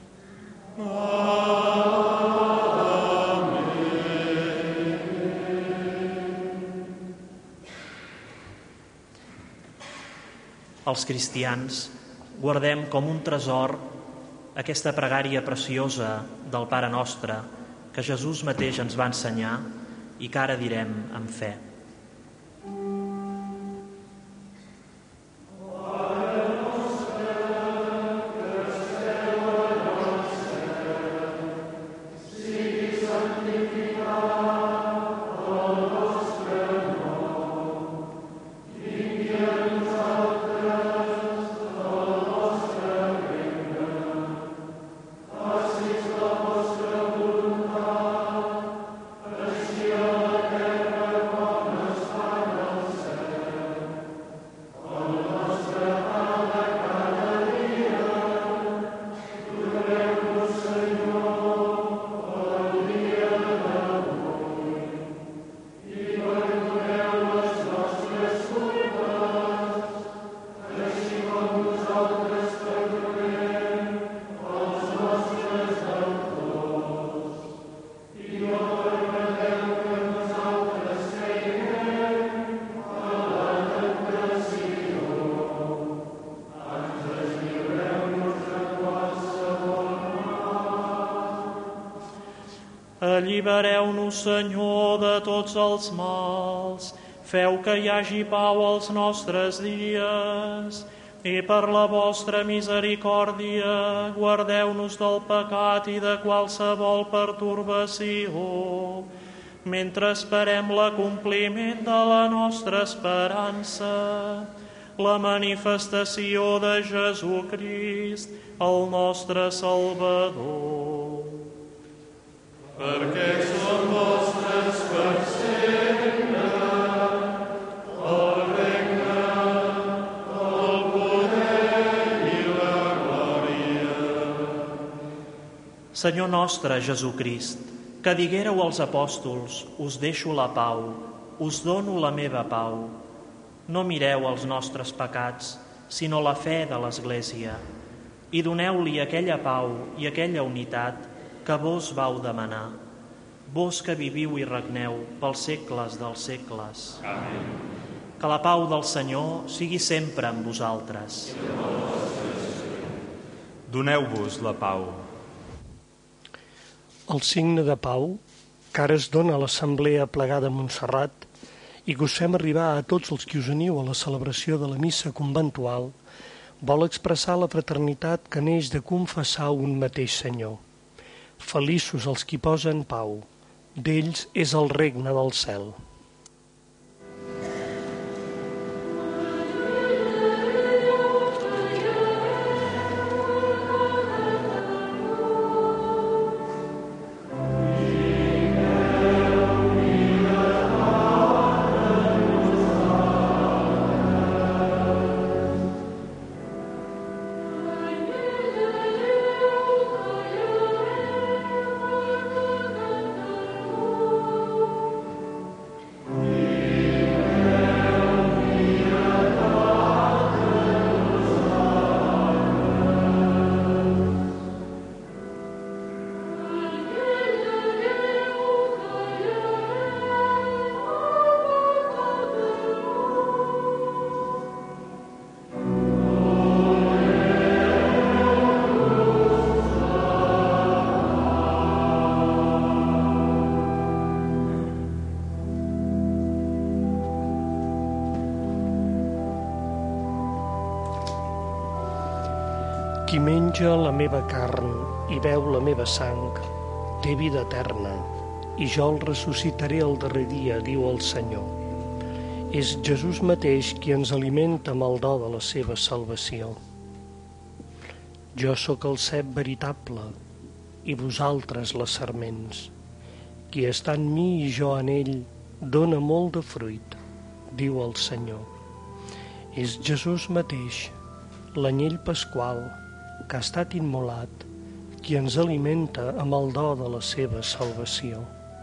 Els cristians guardem com un tresor aquesta pregària preciosa del Pare Nostre que Jesús mateix ens va ensenyar i que ara direm amb fe. Allibereu-nos, Senyor, de tots els mals, feu que hi hagi pau als nostres dies, i per la vostra misericòrdia guardeu-nos del pecat i de qualsevol pertorbació, mentre esperem l'acompliment de la nostra esperança, la manifestació de Jesucrist, el nostre Salvador. Perquè són vostres per sempre el regne, el poder i la glòria. Senyor nostre Jesucrist, que diguéreu als apòstols, us deixo la pau, us dono la meva pau. No mireu els nostres pecats, sinó la fe de l'Església, i doneu-li aquella pau i aquella unitat que vos vau demanar, vos que viviu i regneu pels segles dels segles. Amén. Que la pau del Senyor sigui sempre amb vosaltres. Doneu-vos la pau. El signe de pau que ara es dona a l'Assemblea Plegada a Montserrat i que us fem arribar a tots els que us uniu a la celebració de la missa conventual, vol expressar la fraternitat que neix de confessar un mateix Senyor. Feliços els qui posen pau, d'ells és el regne del cel. Qui menja la meva carn i beu la meva sang, té vida eterna, i jo el ressuscitaré el darrer dia, diu el Senyor. És Jesús mateix qui ens alimenta amb el do de la seva salvació. Jo sóc el cep veritable i vosaltres les serments. Qui està en mi i jo en ell dóna molt de fruit, diu el Senyor. És Jesús mateix, l'anyell pasqual, que ha estat immolat, qui ens alimenta amb el do de la seva salvació.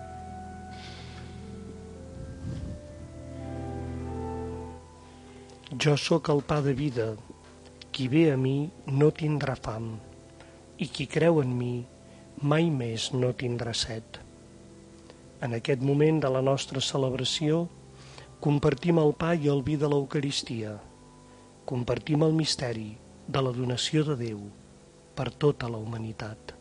Jo sóc el pa de vida, qui ve a mi no tindrà fam, i qui creu en mi mai més no tindrà set. En aquest moment de la nostra celebració, compartim el pa i el vi de l'Eucaristia, compartim el misteri de la donació de Déu per tota la humanitat.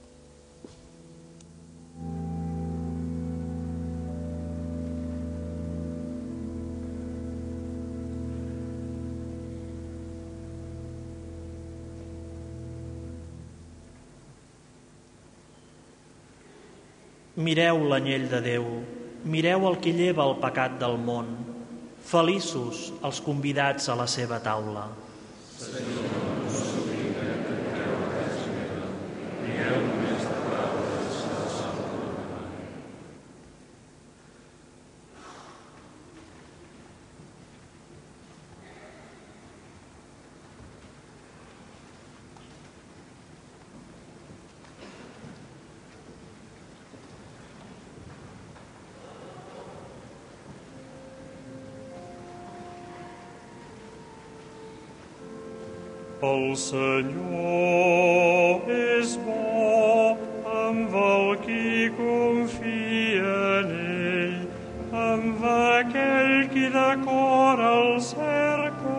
Mireu l'anyell de Déu, mireu el que lleva el pecat del món. Feliços els convidats a la seva taula. Senyor, no s'oblida que creu res meva, digueu només de paraules que la salva. El Senyor és bo amb el qui confia en ell, amb aquell qui de cor el cerca.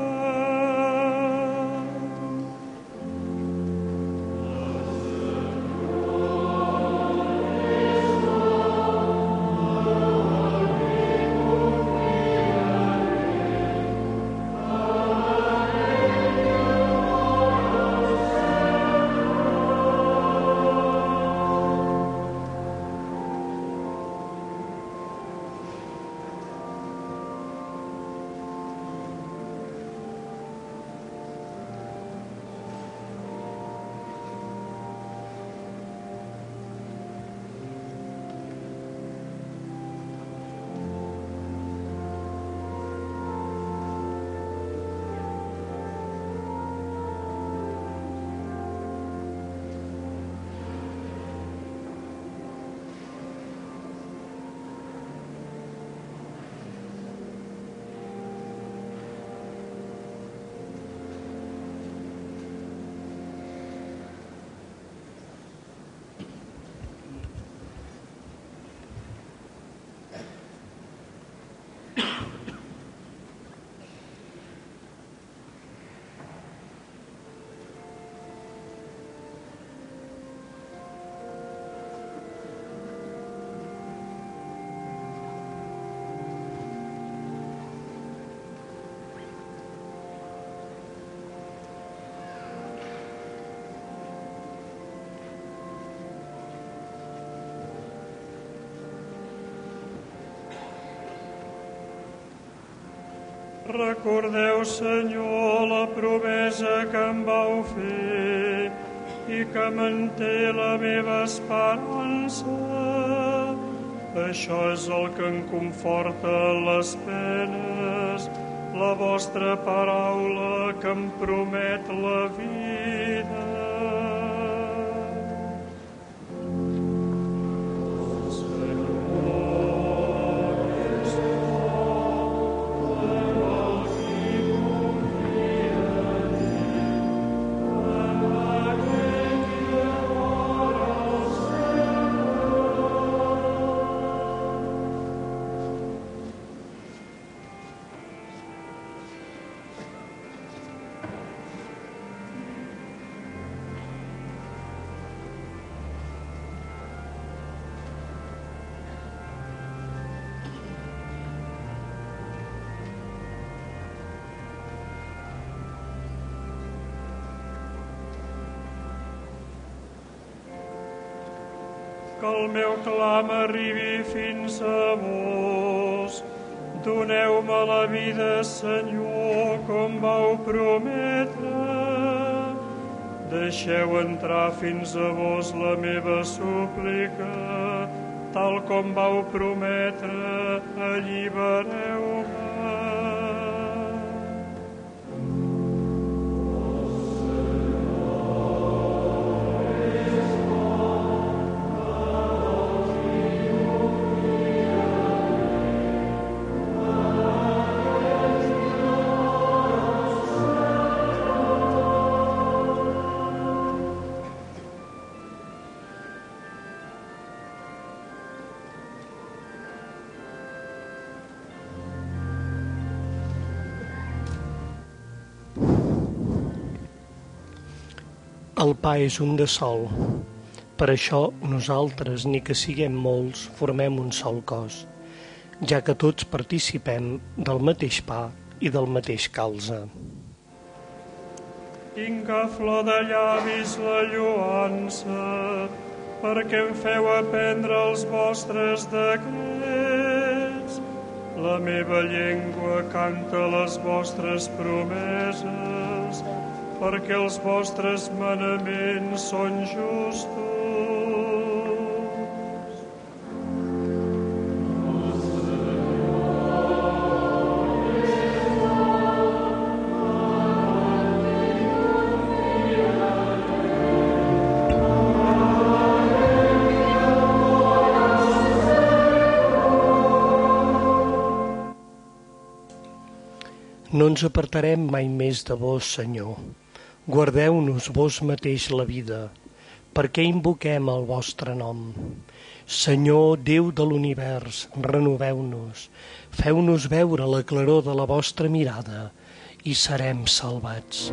Recordeu, Senyor, la promesa que em vau fer i que manté la meva esperança. Això és el que em conforta les penes, la vostra paraula que em promet la vida. Que el meu clam arribi fins a vos. Doneu-me la vida, Senyor, com vau prometre. Deixeu entrar fins a vos la meva súplica, tal com vau prometre, allibereu-me. El pa és un de sol. Per això nosaltres, ni que siguem molts, formem un sol cos, ja que tots participem del mateix pa i del mateix calze. Tinc a flor de llavis la lloança, perquè em feu aprendre els vostres decrets. La meva llengua canta les vostres promeses, perquè els vostres manaments són justos. No ens apartarem mai més de vos, Senyor. Guardeu-nos vos mateix la vida, perquè invoquem el vostre nom. Senyor, Déu de l'univers, renoveu-nos, feu-nos veure la claror de la vostra mirada i serem salvats.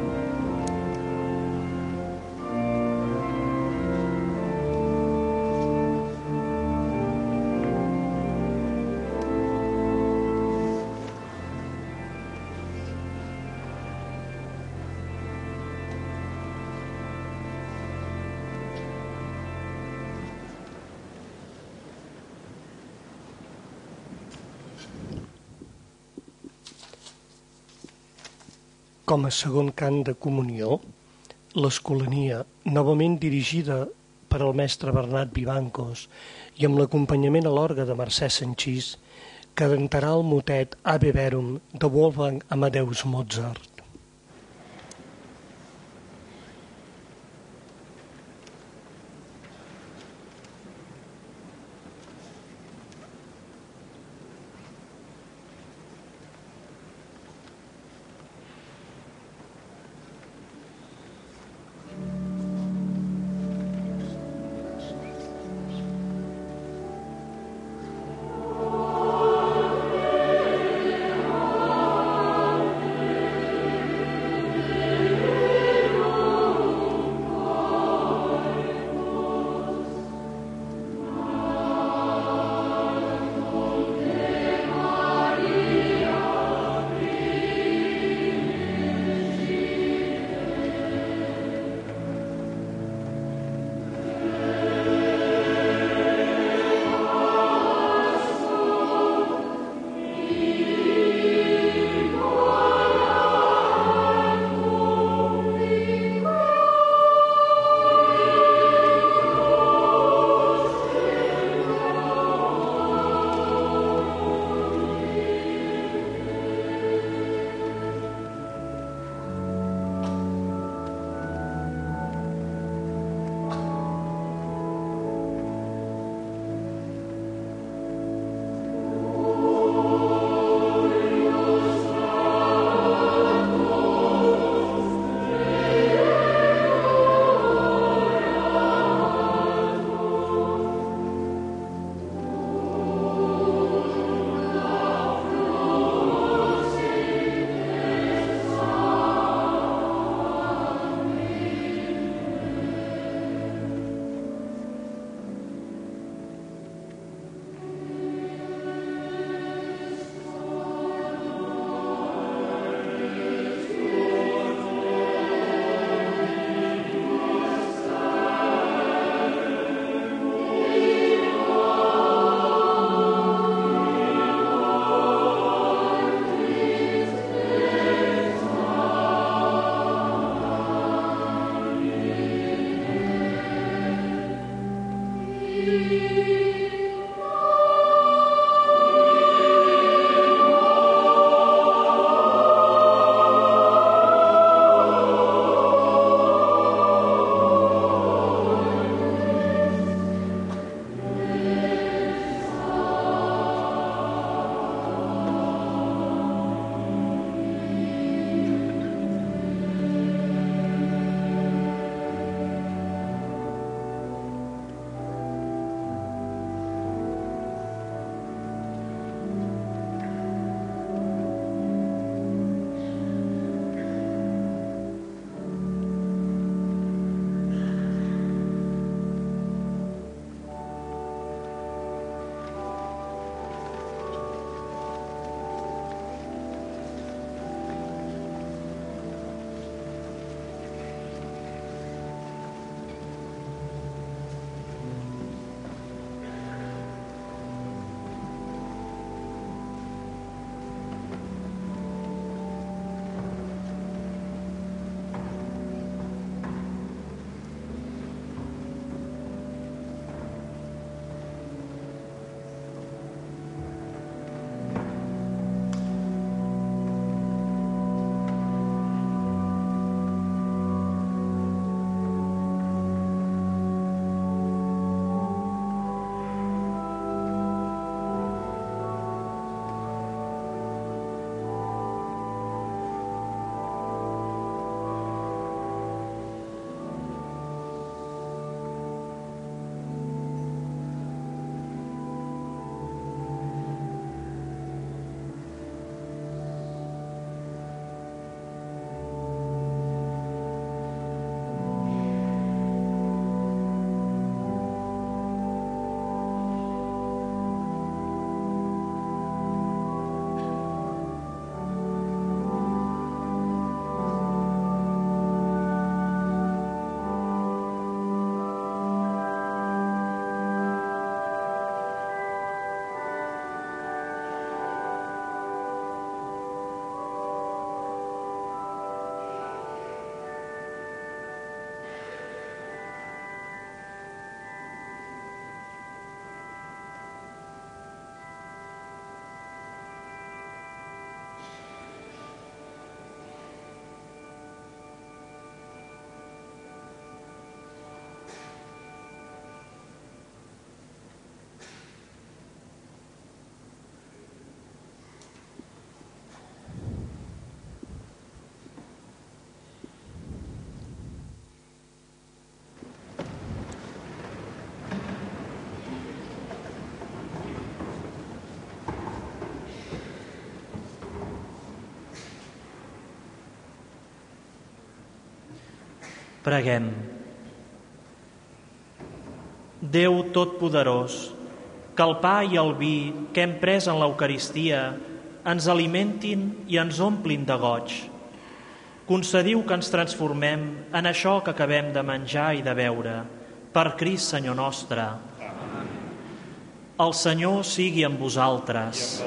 Com a segon cant de comunió, l'Escolania, novament dirigida per al mestre Bernat Vivancos i amb l'acompanyament a l'orgue de Mercè Sanchís, cantarà el motet Ave Verum de Wolfgang Amadeus Mozart. Preguem. Déu Totpoderós, que el pa i el vi que hem pres en l'Eucaristia ens alimentin i ens omplin de goig. Concediu que ens transformem en això que acabem de menjar i de beure, per Crist Senyor nostre. Amén. El Senyor sigui amb vosaltres.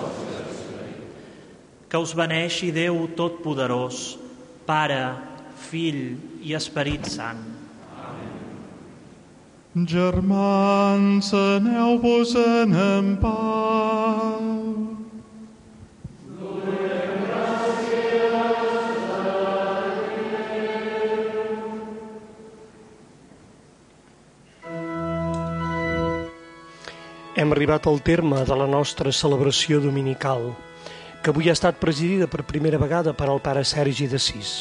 Que us beneixi Déu Totpoderós, Pare, Fill i Esperit Sant. Germans, aneu-vos-en en pau. Hem arribat al terme de la nostra celebració dominical, que avui ha estat presidida per primera vegada per el pare Sergi d'Assís.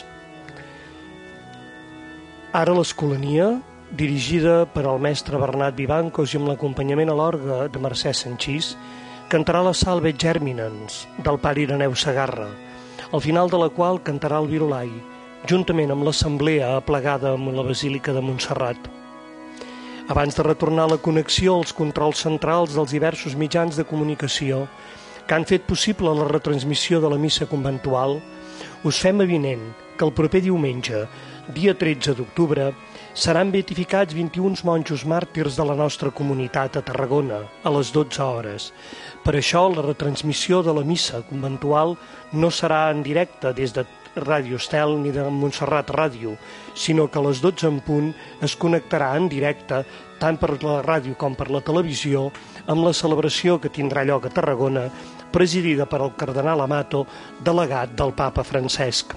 Ara l'Escolania, dirigida per el mestre Bernat Vivancos i amb l'acompanyament a l'orgue de Mercè Sanchís, cantarà la Salve Germinans del pare Ireneu Segarra, al final de la qual cantarà el Virolai, juntament amb l'assemblea aplegada amb la Basílica de Montserrat. Abans de retornar a la connexió als controls centrals dels diversos mitjans de comunicació que han fet possible la retransmissió de la missa conventual, us fem avinent que el proper diumenge, dia tretze d'octubre, seran beatificats vint-i-un monjos màrtirs de la nostra comunitat a Tarragona, a les dotze hores. Per això, la retransmissió de la missa conventual no serà en directe des de Ràdio Estel ni de Montserrat Ràdio, sinó que a les dotze en punt es connectarà en directe, tant per la ràdio com per la televisió, amb la celebració que tindrà lloc a Tarragona, presidida per el cardenal Amato, delegat del papa Francesc.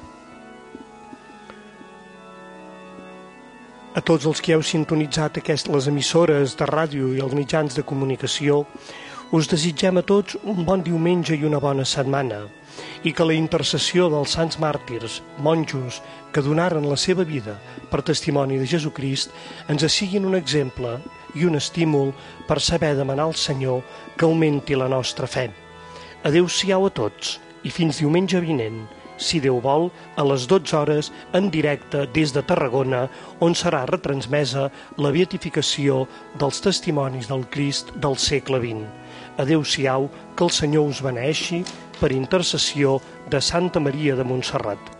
A tots els que heu sintonitzat aquestes, les emissores de ràdio i els mitjans de comunicació, us desitgem a tots un bon diumenge i una bona setmana, i que la intercessió dels sants màrtirs, monjos, que donaren la seva vida per testimoni de Jesucrist, ens siguin un exemple i un estímul per saber demanar al Senyor que augmenti la nostra fe. Adéu-siau a tots i fins diumenge vinent, si Déu vol, a les dotze hores, en directe des de Tarragona, on serà retransmesa la beatificació dels testimonis del Crist del segle vint. Adéu-siau, que el Senyor us beneixi per intercessió de Santa Maria de Montserrat.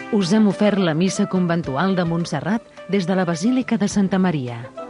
Us hem ofert la missa conventual de Montserrat des de la Basílica de Santa Maria.